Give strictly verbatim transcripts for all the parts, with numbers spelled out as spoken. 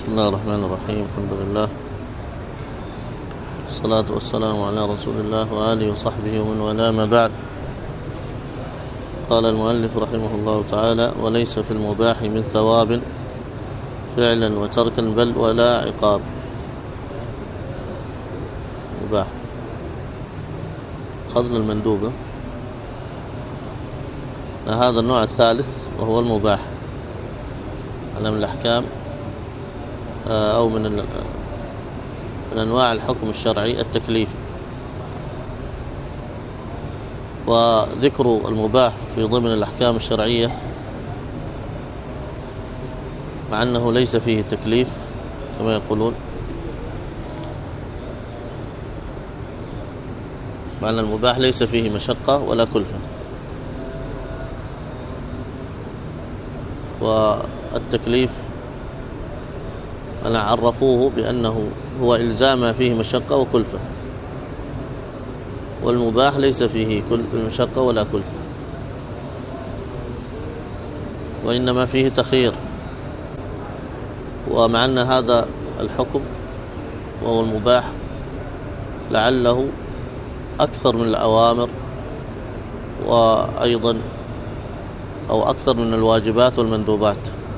بسم الله الرحمن الرحيم. الحمد لله والصلاة والسلام على رسول الله وآله وصحبه ومن والاه، ما بعد. قال المؤلف رحمه الله تعالى: وليس في المباح من ثواب فعلا وتركا بل ولا عقاب. مباح قبل المندوبة، هذا النوع الثالث وهو المباح على من الأحكام أو من من أنواع الحكم الشرعي التكليفي. وذكر المباح في ضمن الأحكام الشرعية مع أنه ليس فيه تكليف كما يقولون، مع أن المباح ليس فيه مشقة ولا كلفة، والتكليف أنا عرفوه بأنه هو إلزام ما فيه مشقة وكلفة، والمباح ليس فيه كل مشقة ولا كلفة، وإنما فيه تخيير. ومع أن هذا الحكم وهو المباح لعله أكثر من الأوامر وأيضا أو أكثر من الواجبات والمندوبات،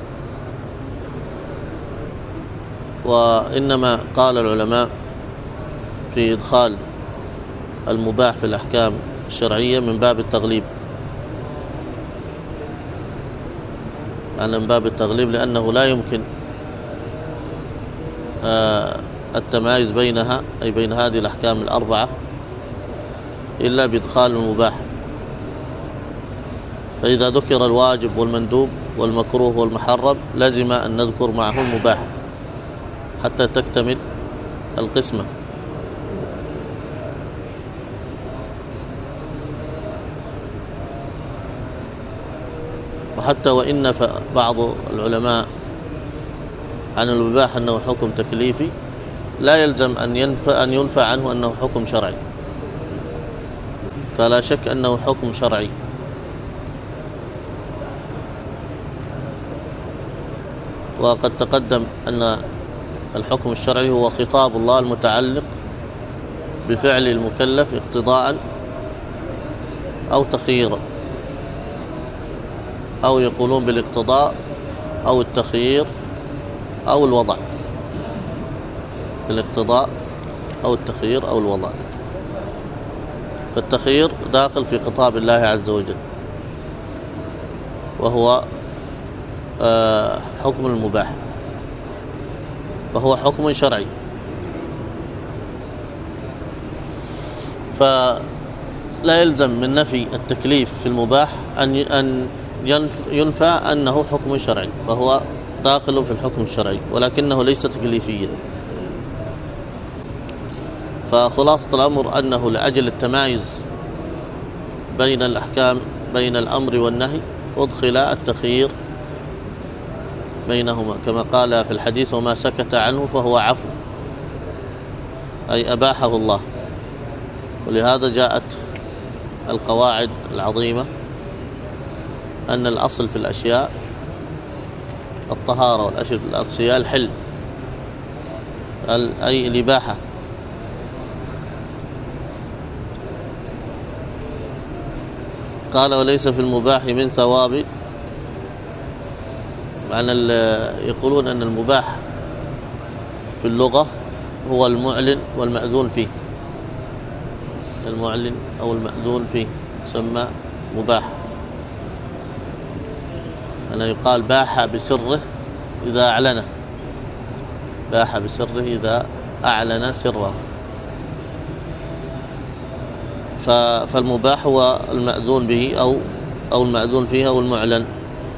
وإنما قال العلماء في إدخال المباح في الأحكام الشرعية من باب التغليب، يعني من باب التغليب، لأنه لا يمكن التمايز بينها أي بين هذه الأحكام الأربعة إلا بإدخال المباح. فإذا ذكر الواجب والمندوب والمكروه والمحرم لازم أن نذكر معه المباح حتى تكتمل القسمة. وحتى وإن بعض العلماء عن المباح أنه حكم تكليفي، لا يلزم أن ينفى أن ينفى عنه أنه حكم شرعي، فلا شك أنه حكم شرعي. وقد تقدم أن الحكم الشرعي هو خطاب الله المتعلق بفعل المكلف اقتضاء أو تخييرا، أو يقولون بالاقتضاء أو التخيير أو الوضع، بالاقتضاء أو التخيير أو الوضع. فالتخيير داخل في خطاب الله عز وجل، وهو حكم المباح، فهو حكم شرعي. فلا يلزم من نفي التكليف في المباح أن أن ينفى أنه حكم شرعي، فهو داخل في الحكم الشرعي ولكنه ليس تكليفيا. فخلاصة الأمر أنه لأجل التمايز بين الأحكام بين الأمر والنهي أدخل التخيير بينهما، كما قال في الحديث: وما سكت عنه فهو عفو، أي أباحه الله. ولهذا جاءت القواعد العظيمة أن الأصل في الأشياء الطهارة، والأصل في الأشياء الحل، أي الإباحة. قال: وليس في المباح من ثواب، معنى يقولون أن المباح في اللغة هو المعلن والمأذون فيه، المعلن أو المأذون فيه يسمى مباح. أنا يقال باح بسره إذا أعلنه، باح بسره إذا أعلن سره. فالمباح هو المأذون به أو أو المأذون فيه أو المعلن،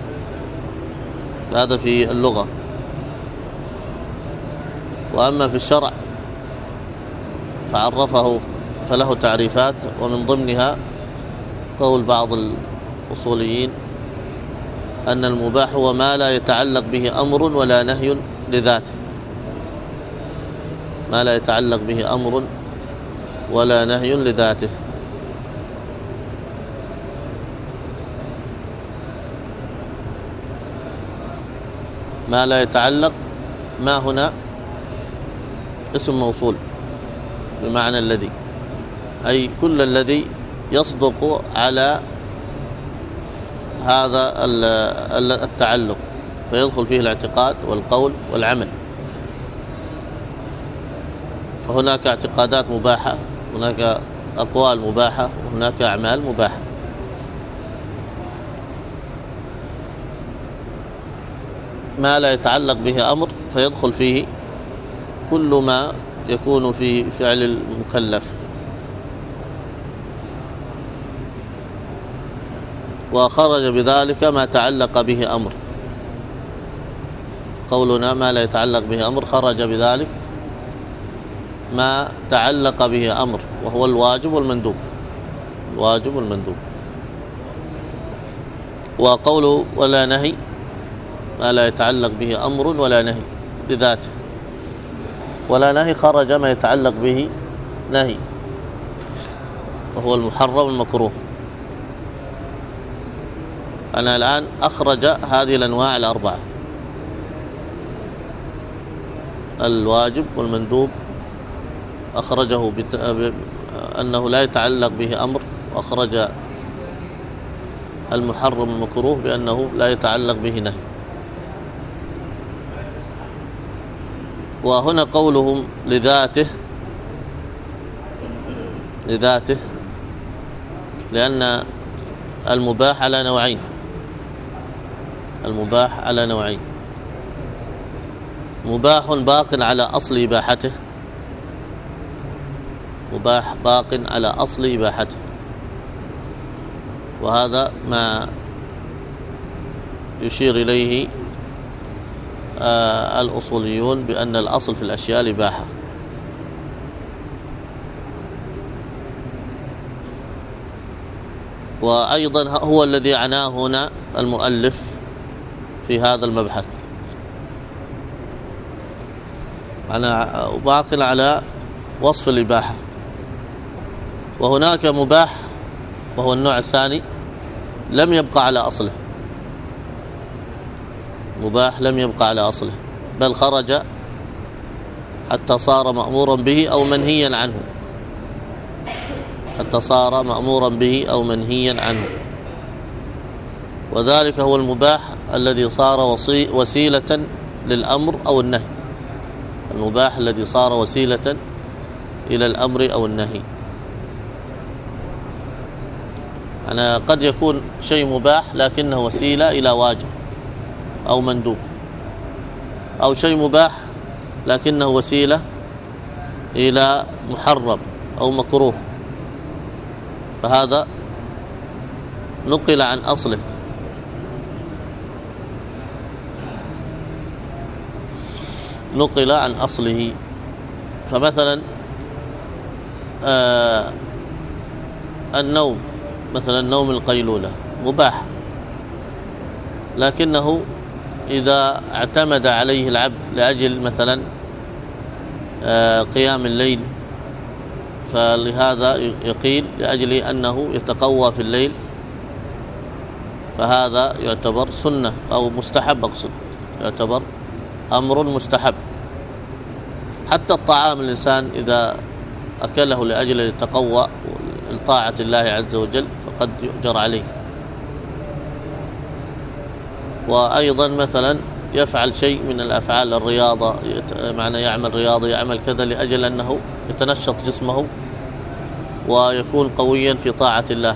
هذا في اللغة. وأما في الشرع فعرفه فله تعريفات، ومن ضمنها قول بعض الأصوليين أن المباح هو ما لا يتعلق به أمر ولا نهي لذاته، ما لا يتعلق به أمر ولا نهي لذاته. ما لا يتعلق ما هنا اسم موصول بمعنى الذي، أي كل الذي يصدق على هذا التعلق، فيدخل فيه الاعتقاد والقول والعمل. فهناك اعتقادات مباحة، هناك أقوال مباحة، وهناك أعمال مباحة. ما لا يتعلق به أمر فيدخل فيه كل ما يكون في فعل المكلف. وخرج بذلك ما تعلق به أمر. قولنا ما لا يتعلق به أمر خرج بذلك ما تعلق به أمر، وهو الواجب والمندوب، الواجب والمندوب. وقوله ولا نهي ما لا يتعلق به أمر ولا نهي بذاته، ولا نهي خرج ما يتعلق به نهي، وهو المحرم المكروه. أنا الآن أخرج هذه الأنواع الأربعة، الواجب والمندوب أخرجه بت... أنه لا يتعلق به أمر، وأخرج المحرم المكروه بأنه لا يتعلق به نهي. وهنا قولهم لذاته لذاته لأن المباح على نوعين، المباح على نوعين: مباح باق على أصل إباحته، مباح باق على أصل إباحته، وهذا ما يشير إليه آه الأصوليون بأن الأصل في الأشياء الإباحة. وأيضا هو الذي عناه هنا المؤلف في هذا المبحث، أنا باق على وصف الإباحة. وهناك مباح وهو النوع الثاني لم يبقى على أصله، مباح لم يبقى على أصله بل خرج حتى صار مأمورا به أو منهيا عنه، حتى صار مأمورا به أو منهيا عنه. وذلك هو المباح الذي صار وسيلة للأمر أو النهي، المباح الذي صار وسيلة إلى الأمر أو النهي. أنا قد يكون شيء مباح لكنه وسيلة إلى واجب أو مندوب، أو شيء مباح لكنه وسيلة إلى محرم أو مكروه، فهذا نقل عن أصله. نقل عن أصله. فمثلا آه النوم، مثلا نوم القيلولة مباح، لكنه إذا اعتمد عليه العبد لأجل مثلا آه قيام الليل، فلهذا يقيل لأجل أنه يتقوى في الليل، فهذا يعتبر سنة أو مستحب، أقصد يعتبر أمر مستحب. حتى الطعام الإنسان إذا أكله لأجل يتقوى لطاعة الله عز وجل فقد يؤجر عليه. وأيضا مثلا يفعل شيء من الأفعال، الرياضة، معنى يعمل رياضة، يعمل كذا لأجل أنه يتنشط جسمه ويكون قويا في طاعة الله،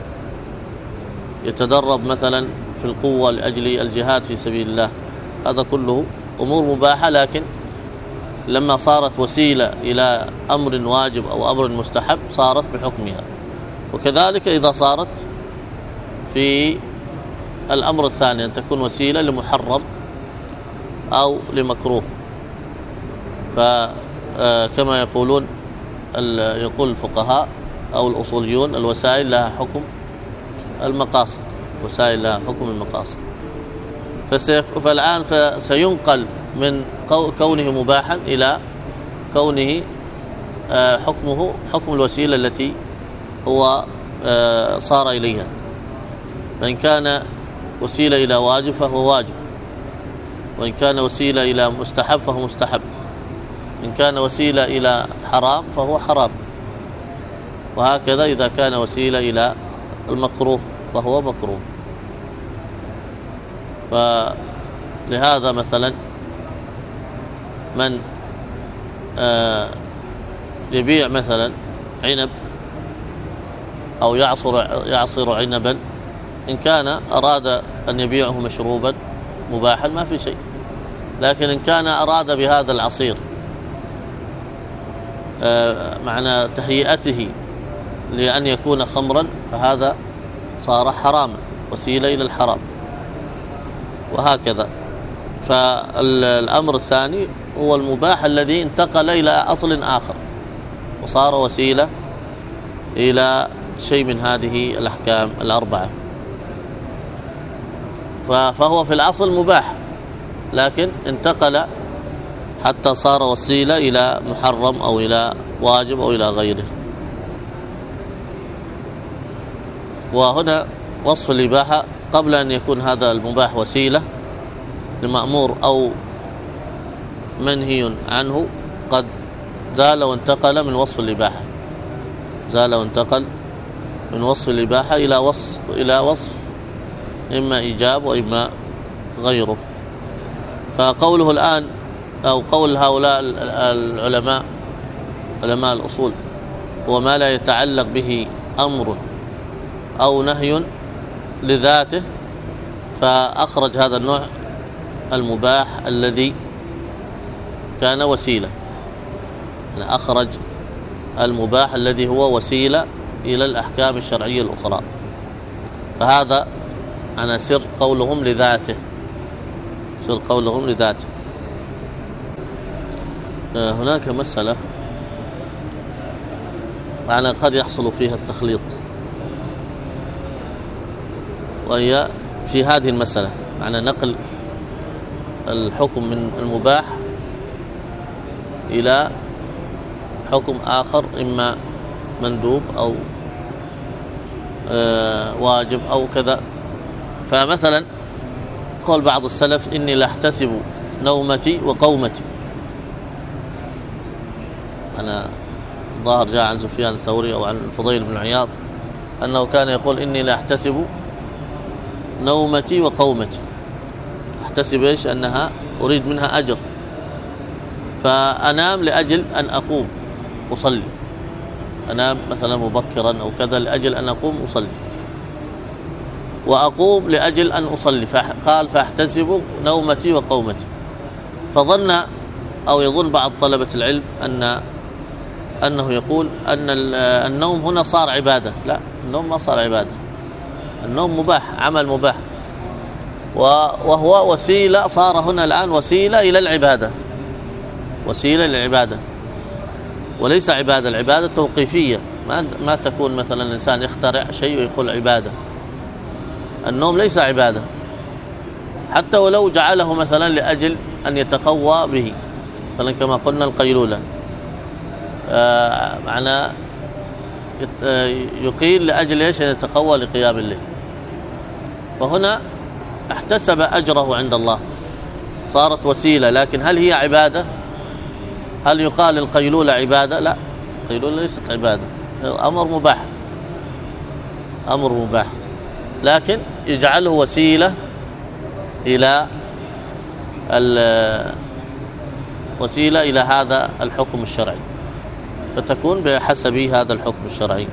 يتدرب مثلا في القوة لأجل الجهاد في سبيل الله. هذا كله أمور مباحة، لكن لما صارت وسيلة إلى أمر واجب أو أمر مستحب صارت بحكمها. وكذلك إذا صارت في الأمر الثاني أن تكون وسيلة لمحرم أو لمكروه، فكما يقولون يقول الفقهاء أو الأصوليون الوسائل لها حكم المقاصد، وسائل لها حكم المقاصد. فالآن سينقل من كونه مباحا إلى كونه حكمه حكم الوسيلة التي هو صار إليها. فإن كان وسيلة إلى واجب فهو واجب، وإن كان وسيلة إلى مستحب فهو مستحب، إن كان وسيلة إلى حرام فهو حرام، وهكذا إذا كان وسيلة إلى المكروه فهو مكروه. فلهذا مثلا من يبيع مثلا عنب أو يعصر يعصر عنبا، إن كان أراد أن يبيعه مشروبا مباحا ما في شيء، لكن إن كان أراد بهذا العصير معنى تهيئته لأن يكون خمرا فهذا صار حراما، وسيلة إلى الحرام، وهكذا. فالأمر الثاني هو المباح الذي انتقل إلى أصل آخر وصار وسيلة إلى شيء من هذه الأحكام الأربعة، فهو في الأصل مباح لكن انتقل حتى صار وسيلة إلى محرم أو إلى واجب أو إلى غيره. وهنا وصف الإباحة قبل أن يكون هذا المباح وسيلة لمأمور أو منهي عنه قد زال وانتقل من وصف الإباحة، زال وانتقل من وصف الإباحة إلى وصف إلى وصف إما إيجاب وإما غيره. فقوله الآن أو قول هؤلاء العلماء علماء الأصول هو ما لا يتعلق به أمر أو نهي لذاته، فأخرج هذا النوع المباح الذي كان وسيلة، يعني أخرج المباح الذي هو وسيلة إلى الأحكام الشرعية الأخرى، فهذا أنا سر قولهم لذاته، سر قولهم لذاته. هناك مسألة معنى قد يحصل فيها التخليط، وهي في هذه المسألة معنى نقل الحكم من المباح إلى حكم آخر إما مندوب أو واجب أو كذا. فمثلا قول بعض السلف إني لاحتسب نومتي وقومتي، أنا ظاهر جاء عن سفيان الثوري أو عن الفضيل بن عياض أنه كان يقول إني لاحتسب نومتي وقومتي، احتسب إيش؟ أنها أريد منها أجر، فأنام لأجل أن أقوم أصلي، أنام مثلا مبكرا أو كذا لأجل أن أقوم أصلي، وأقوم لأجل أن أصلي، فقال فاحتسب نومتي وقومتي. فظن أو يظن بعض طلبة العلم أن أنه يقول أن النوم هنا صار عبادة. لا، النوم ما صار عبادة، النوم مباح، عمل مباح، وهو وسيلة، صار هنا الآن وسيلة إلى العبادة، وسيلة للعبادة وليس عبادة. العبادة توقيفية، ما ما تكون مثلا الإنسان يخترع شيء ويقول عبادة. النوم ليس عبادة، حتى ولو جعله مثلا لأجل أن يتقوى به، مثلا كما قلنا القيلولة آه معنى يقيل لأجل إيش؟ أن يتقوى لقيام الليل، فهنا احتسب أجره عند الله، صارت وسيلة. لكن هل هي عبادة؟ هل يقال القيلولة عبادة؟ لا، القيلولة ليست عبادة، أمر مباح، أمر مباح، لكن يجعله وسيلة إلى وسيلة إلى هذا الحكم الشرعي، فتكون بحسب هذا الحكم الشرعي.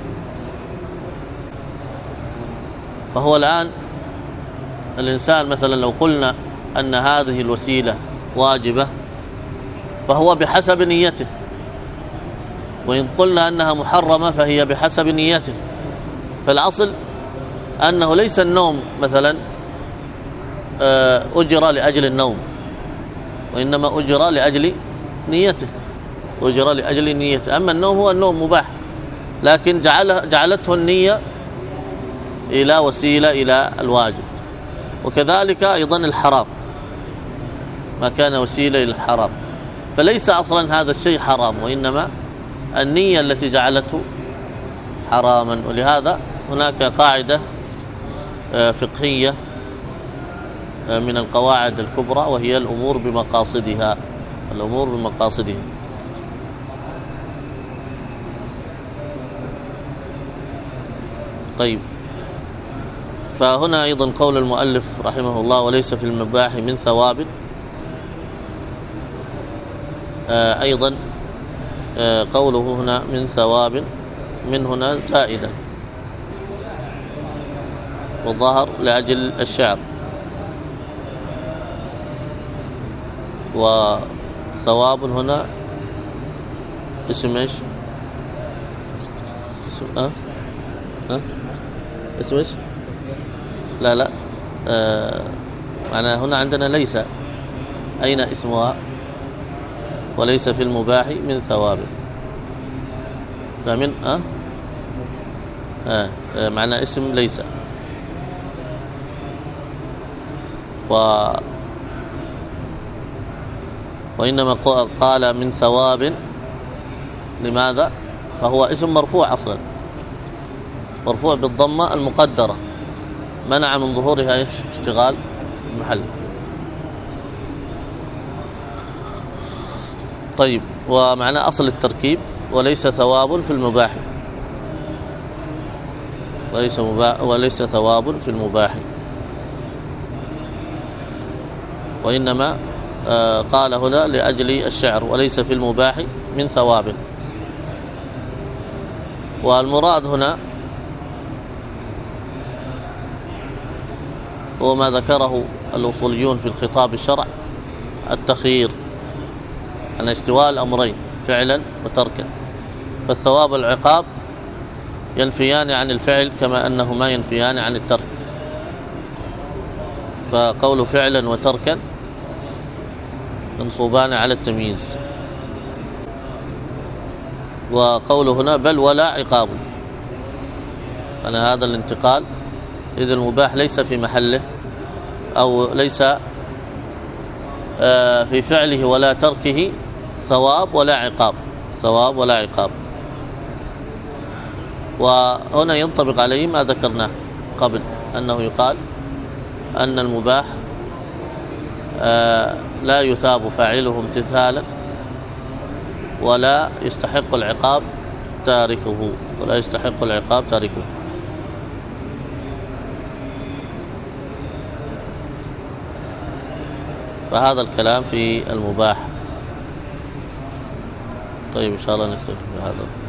فهو الآن الإنسان مثلا لو قلنا أن هذه الوسيلة واجبة فهو بحسب نيته، وإن قلنا أنها محرمة فهي بحسب نيته. فالأصل أنه ليس النوم مثلا أجر لأجل النوم، وإنما أجر لأجل نيته، أجر لأجل نيته. أما النوم هو النوم مباح، لكن جعل جعلته النية إلى وسيلة إلى الواجب. وكذلك أيضا الحرام، ما كان وسيلة إلى الحرام، فليس أصلا هذا الشيء حرام، وإنما النية التي جعلته حراما. ولهذا هناك قاعدة فقهية من القواعد الكبرى، وهي الأمور بمقاصدها، الأمور بمقاصدها. طيب، فهنا أيضا قول المؤلف رحمه الله: وليس في المباح من ثواب. آه أيضا آه قوله هنا من ثواب، من هنا زائدة، والظهر لأجل الشعر، وثواب هنا اسم ايش؟ اسم أه؟ أه؟ اسم ايش؟ لا لا آه معنى هنا عندنا ليس، أين اسمها؟ وليس في المباح من ثواب، فمن أه؟ آه آه معنى اسم ليس. و وإنما قال من ثواب، لماذا؟ فهو اسم مرفوع أصلا، مرفوع بالضمة المقدرة، منع من ظهورها اشتغال المحل. طيب، ومعنى أصل التركيب: وليس ثواب في المباح، وليس, مباح وليس ثواب في المباح، وإنما آه قال هنا لأجل الشعر: وليس في المباح من ثواب. والمراد هنا هو ما ذكره الأصوليون في الخطاب الشرع: التخيير، أن استواء الأمرين فعلا وتركا، فالثواب والعقاب ينفيان عن الفعل كما أنهما ينفيان عن الترك، فقول فعلا وتركا منصوبان على التمييز. وقوله هنا بل ولا عقاب، أنا هذا الانتقال، إذ المباح ليس في محله، أو ليس في فعله ولا تركه ثواب ولا عقاب، ثواب ولا عقاب. وهنا ينطبق عليه ما ذكرناه قبل، أنه يقال أن المباح لا يثاب فاعله امتثالا، ولا يستحق العقاب تاركه، ولا يستحق العقاب تاركه. فهذا الكلام في المباح. طيب، إن شاء الله نكتفي بهذا.